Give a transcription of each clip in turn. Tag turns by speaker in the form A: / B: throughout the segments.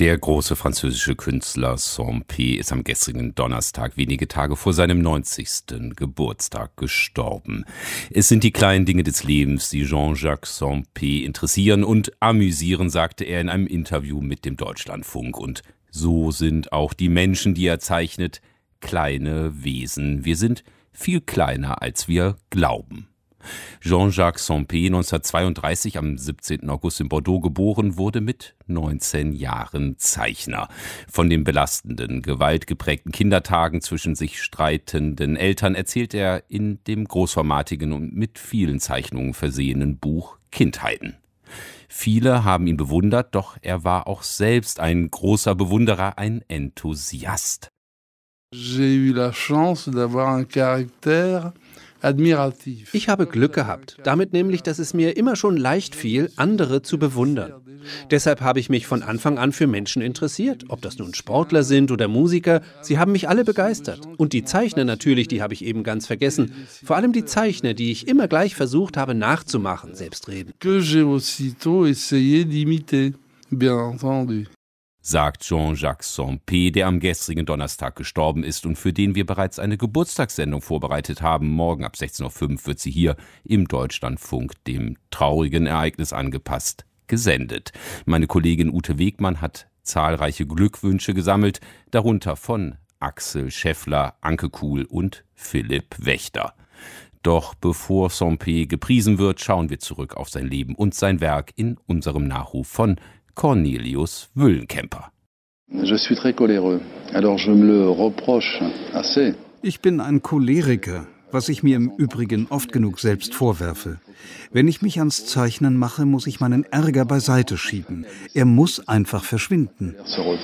A: Der große französische Künstler Saint-Pé ist am gestrigen Donnerstag, wenige Tage vor seinem 90. Geburtstag, gestorben. Es sind die kleinen Dinge des Lebens, die Jean-Jacques Saint-Pé interessieren und amüsieren, sagte er in einem Interview mit dem Deutschlandfunk. Und so sind auch die Menschen, die er zeichnet, kleine Wesen. Wir sind viel kleiner, als wir glauben. Jean-Jacques Saint-Pé, 1932 am 17. August in Bordeaux geboren, wurde mit 19 Jahren Zeichner. Von den belastenden, gewaltgeprägten Kindertagen zwischen sich streitenden Eltern erzählt er in dem großformatigen und mit vielen Zeichnungen versehenen Buch Kindheiten. Viele haben ihn bewundert, doch er war auch selbst ein großer Bewunderer, ein Enthusiast.
B: J'ai eu la chance d'avoir un caractère admiratif.
C: Ich habe Glück gehabt, damit nämlich, dass es mir immer schon leicht fiel, andere zu bewundern. Deshalb habe ich mich von Anfang an für Menschen interessiert, ob das nun Sportler sind oder Musiker, sie haben mich alle begeistert. Und die Zeichner natürlich, die habe ich eben ganz vergessen. Vor allem die Zeichner, die ich immer gleich versucht habe nachzumachen, selbstredend.
B: Que j'ai aussitôt essayé d'imiter, bien entendu.
A: Sagt Jean-Jacques Saint-Pé, der am gestrigen Donnerstag gestorben ist und für den wir bereits eine Geburtstagssendung vorbereitet haben. Morgen ab 16.05 Uhr wird sie hier im Deutschlandfunk dem traurigen Ereignis angepasst gesendet. Meine Kollegin Ute Wegmann hat zahlreiche Glückwünsche gesammelt, darunter von Axel Scheffler, Anke Kuhl und Philipp Wächter. Doch bevor Saint-Pé gepriesen wird, schauen wir zurück auf sein Leben und sein Werk in unserem Nachruf von Cornelius Wüllenkemper.
D: Je suis très coléreux, alors je me le reproche assez.
E: Ich bin ein Choleriker, was ich mir im Übrigen oft genug selbst vorwerfe. Wenn ich mich ans Zeichnen mache, muss ich meinen Ärger beiseite schieben. Er muss einfach verschwinden.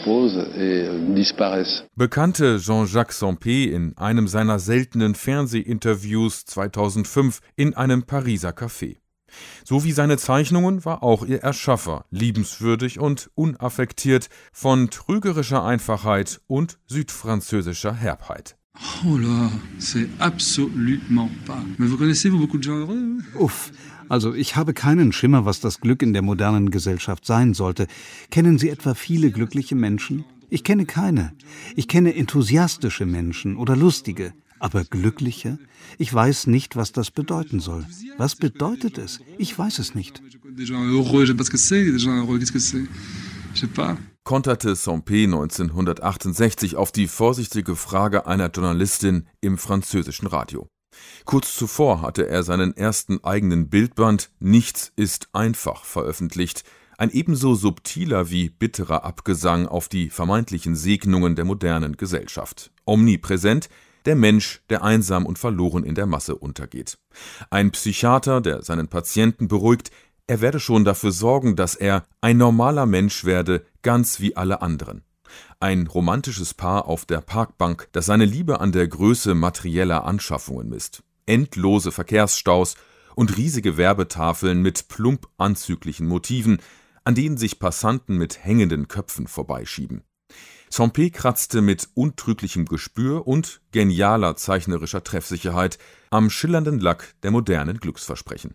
F: Bekannte Jean-Jacques Saint-Pé in einem seiner seltenen Fernsehinterviews 2005 in einem Pariser Café. So wie seine Zeichnungen war auch ihr Erschaffer liebenswürdig und unaffektiert, von trügerischer Einfachheit und südfranzösischer Herbheit.
G: Oh là, c'est absolument pas. Mais vous connaissez-vous beaucoup de gens heureux?
E: Uff, also ich habe keinen Schimmer, was das Glück in der modernen Gesellschaft sein sollte. Kennen Sie etwa viele glückliche Menschen? Ich kenne keine. Ich kenne enthusiastische Menschen oder lustige. Aber glückliche? Ich weiß nicht, was das bedeuten soll. Was bedeutet es? Ich weiß es nicht.
F: Konterte Saint-Pé 1968 auf die vorsichtige Frage einer Journalistin im französischen Radio. Kurz zuvor hatte er seinen ersten eigenen Bildband »Nichts ist einfach« veröffentlicht, ein ebenso subtiler wie bitterer Abgesang auf die vermeintlichen Segnungen der modernen Gesellschaft. Omnipräsent, der Mensch, der einsam und verloren in der Masse untergeht. Ein Psychiater, der seinen Patienten beruhigt, er werde schon dafür sorgen, dass er ein normaler Mensch werde, ganz wie alle anderen. Ein romantisches Paar auf der Parkbank, das seine Liebe an der Größe materieller Anschaffungen misst. Endlose Verkehrsstaus und riesige Werbetafeln mit plump anzüglichen Motiven, an denen sich Passanten mit hängenden Köpfen vorbeischieben. Saint-Pé kratzte mit untrüglichem Gespür und genialer zeichnerischer Treffsicherheit am schillernden Lack der modernen Glücksversprechen.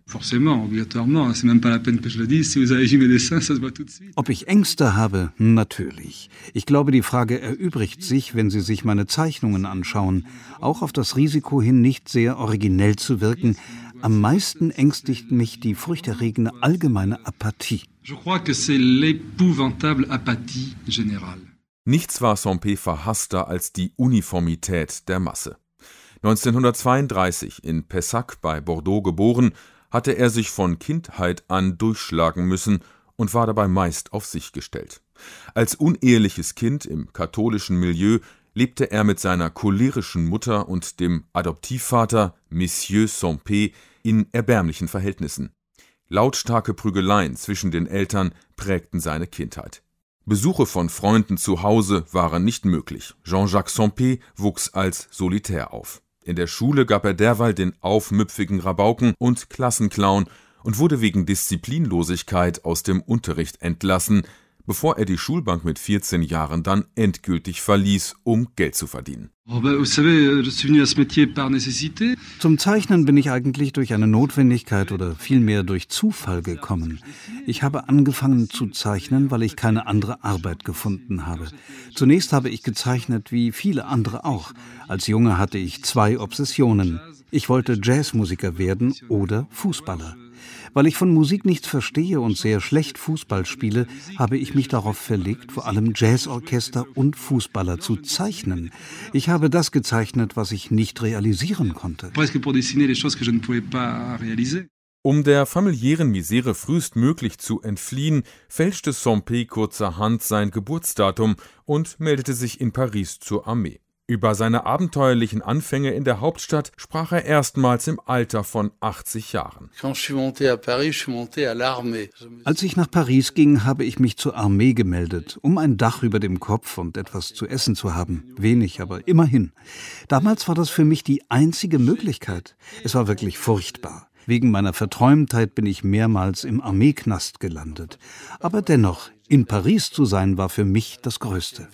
E: Ob ich Ängste habe? Natürlich. Ich glaube, die Frage erübrigt sich, wenn Sie sich meine Zeichnungen anschauen. Auch auf das Risiko hin, nicht sehr originell zu wirken. Am meisten ängstigt mich die furchterregende allgemeine Apathie.
G: Je crois que c'est l'épouvantable apathie générale.
F: Nichts war Saint-Pé verhasster als die Uniformität der Masse. 1932 in Pessac bei Bordeaux geboren, hatte er sich von Kindheit an durchschlagen müssen und war dabei meist auf sich gestellt. Als uneheliches Kind im katholischen Milieu lebte er mit seiner cholerischen Mutter und dem Adoptivvater Monsieur Saint-Pé in erbärmlichen Verhältnissen. Lautstarke Prügeleien zwischen den Eltern prägten seine Kindheit. Besuche von Freunden zu Hause waren nicht möglich. Jean-Jacques Saint-Pé wuchs als Solitär auf. In der Schule gab er derweil den aufmüpfigen Rabauken und Klassenclown und wurde wegen Disziplinlosigkeit aus dem Unterricht entlassen, bevor er die Schulbank mit 14 Jahren dann endgültig verließ, um Geld zu verdienen.
E: Zum Zeichnen bin ich eigentlich durch eine Notwendigkeit oder vielmehr durch Zufall gekommen. Ich habe angefangen zu zeichnen, weil ich keine andere Arbeit gefunden habe. Zunächst habe ich gezeichnet, wie viele andere auch. Als Junge hatte ich 2 Obsessionen. Ich wollte Jazzmusiker werden oder Fußballer. Weil ich von Musik nichts verstehe und sehr schlecht Fußball spiele, habe ich mich darauf verlegt, vor allem Jazzorchester und Fußballer zu zeichnen. Ich habe das gezeichnet, was ich nicht realisieren konnte.
F: Um der familiären Misere frühestmöglich zu entfliehen, fälschte Sampé kurzerhand sein Geburtsdatum und meldete sich in Paris zur Armee. Über seine abenteuerlichen Anfänge in der Hauptstadt sprach er erstmals im Alter von 80 Jahren.
E: Als ich nach Paris ging, habe ich mich zur Armee gemeldet, um ein Dach über dem Kopf und etwas zu essen zu haben. Wenig, aber immerhin. Damals war das für mich die einzige Möglichkeit. Es war wirklich furchtbar. Wegen meiner Verträumtheit bin ich mehrmals im Armeeknast gelandet. Aber dennoch, in Paris zu sein, war für mich das Größte.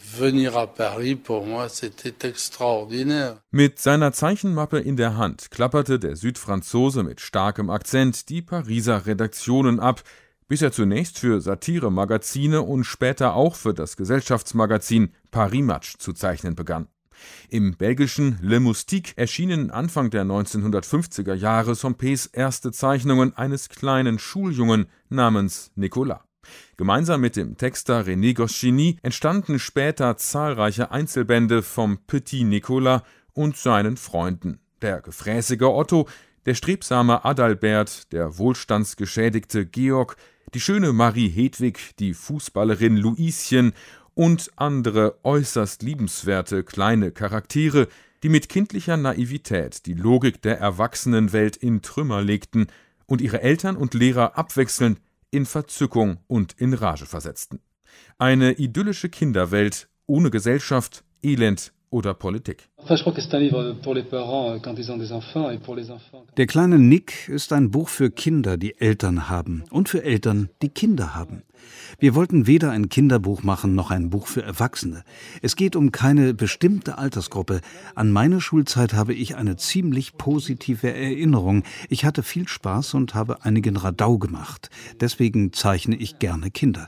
F: Mit seiner Zeichenmappe in der Hand klapperte der Südfranzose mit starkem Akzent die Pariser Redaktionen ab, bis er zunächst für Satire-Magazine und später auch für das Gesellschaftsmagazin Paris Match zu zeichnen begann. Im belgischen Le Moustique erschienen Anfang der 1950er Jahre Sampés erste Zeichnungen eines kleinen Schuljungen namens Nicolas. Gemeinsam mit dem Texter René Goscinny entstanden später zahlreiche Einzelbände vom Petit Nicolas und seinen Freunden. Der gefräßige Otto, der strebsame Adalbert, der wohlstandsgeschädigte Georg, die schöne Marie Hedwig, die Fußballerin Luischen und andere äußerst liebenswerte kleine Charaktere, die mit kindlicher Naivität die Logik der Erwachsenenwelt in Trümmer legten und ihre Eltern und Lehrer abwechselnd in Verzückung und in Rage versetzten. Eine idyllische Kinderwelt ohne Gesellschaft, Elend oder Politik.
E: Der kleine Nick ist ein Buch für Kinder, die Eltern haben und für Eltern, die Kinder haben. Wir wollten weder ein Kinderbuch machen noch ein Buch für Erwachsene. Es geht um keine bestimmte Altersgruppe. An meine Schulzeit habe ich eine ziemlich positive Erinnerung. Ich hatte viel Spaß und habe einigen Radau gemacht. Deswegen zeichne ich gerne Kinder.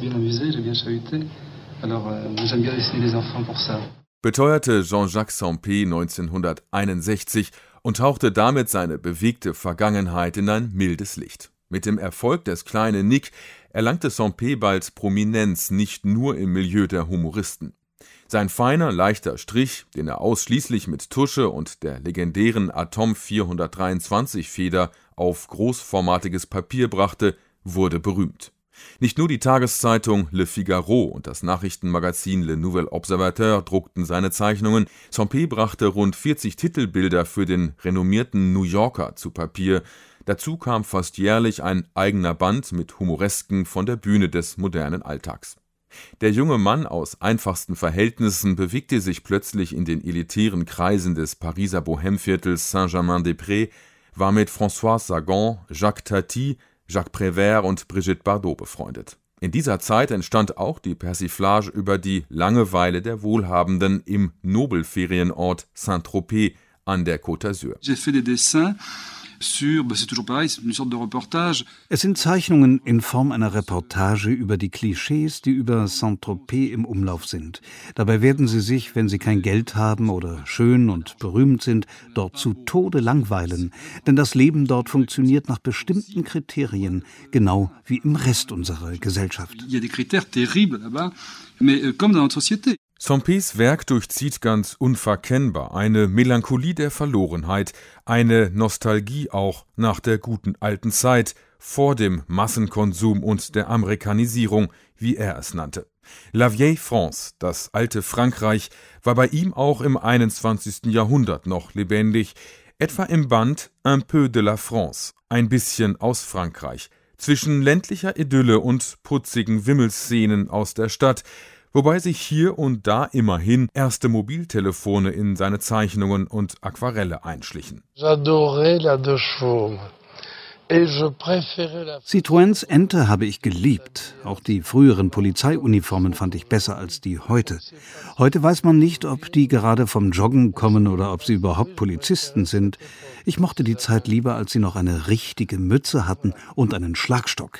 F: Beteuerte Jean-Jacques Sampé 1961 und tauchte damit seine bewegte Vergangenheit in ein mildes Licht. Mit dem Erfolg des kleinen Nick erlangte Sampé bald Prominenz, nicht nur im Milieu der Humoristen. Sein feiner, leichter Strich, den er ausschließlich mit Tusche und der legendären Atom 423 Feder auf großformatiges Papier brachte, wurde berühmt. Nicht nur die Tageszeitung Le Figaro und das Nachrichtenmagazin Le Nouvel Observateur druckten seine Zeichnungen, Sampé brachte rund 40 Titelbilder für den renommierten New Yorker zu Papier. Dazu kam fast jährlich ein eigener Band mit Humoresken von der Bühne des modernen Alltags. Der junge Mann aus einfachsten Verhältnissen bewegte sich plötzlich in den elitären Kreisen des Pariser Bohèmeviertels Saint-Germain-des-Prés, war mit François Sagan, Jacques Tati, Jacques Prévert und Brigitte Bardot befreundet. In dieser Zeit entstand auch die Persiflage über die Langeweile der Wohlhabenden im Nobelferienort Saint-Tropez an der Côte d'Azur.
E: Es sind Zeichnungen in Form einer Reportage über die Klischees, die über Saint-Tropez im Umlauf sind. Dabei werden sie sich, wenn sie kein Geld haben oder schön und berühmt sind, dort zu Tode langweilen. Denn das Leben dort funktioniert nach bestimmten Kriterien, genau wie im Rest unserer Gesellschaft.
F: Sampés Werk durchzieht ganz unverkennbar eine Melancholie der Verlorenheit, eine Nostalgie auch nach der guten alten Zeit, vor dem Massenkonsum und der Amerikanisierung, wie er es nannte. La vieille France, das alte Frankreich, war bei ihm auch im 21. Jahrhundert noch lebendig, etwa im Band Un peu de la France, ein bisschen aus Frankreich, zwischen ländlicher Idylle und putzigen Wimmelszenen aus der Stadt, wobei sich hier und da immerhin erste Mobiltelefone in seine Zeichnungen und Aquarelle einschlichen.
B: J'adorais la deux chevaux.
E: Citroëns Ente habe ich geliebt. Auch die früheren Polizeiuniformen fand ich besser als die heute. Heute weiß man nicht, ob die gerade vom Joggen kommen oder ob sie überhaupt Polizisten sind. Ich mochte die Zeit lieber, als sie noch eine richtige Mütze hatten und einen Schlagstock.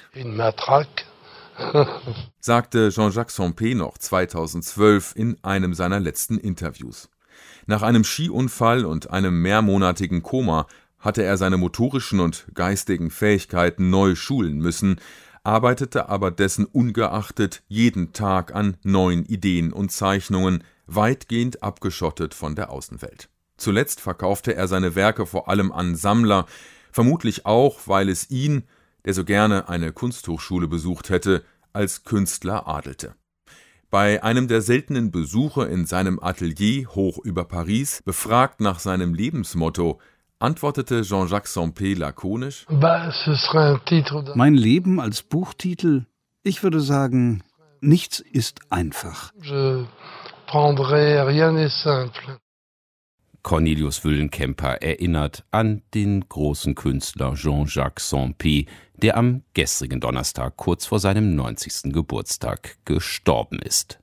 F: Sagte Jean-Jacques Sempé noch 2012 in einem seiner letzten Interviews. Nach einem Skiunfall und einem mehrmonatigen Koma hatte er seine motorischen und geistigen Fähigkeiten neu schulen müssen, arbeitete aber dessen ungeachtet jeden Tag an neuen Ideen und Zeichnungen, weitgehend abgeschottet von der Außenwelt. Zuletzt verkaufte er seine Werke vor allem an Sammler, vermutlich auch, weil es ihn, der so gerne eine Kunsthochschule besucht hätte, als Künstler adelte. Bei einem der seltenen Besuche in seinem Atelier hoch über Paris, befragt nach seinem Lebensmotto, antwortete Jean-Jacques Sempé lakonisch:
E: Mein Leben als Buchtitel? Ich würde sagen, nichts ist einfach.
A: Cornelius Wüllenkemper erinnert an den großen Künstler Jean-Jacques Sempé, der am gestrigen Donnerstag kurz vor seinem 90. Geburtstag gestorben ist.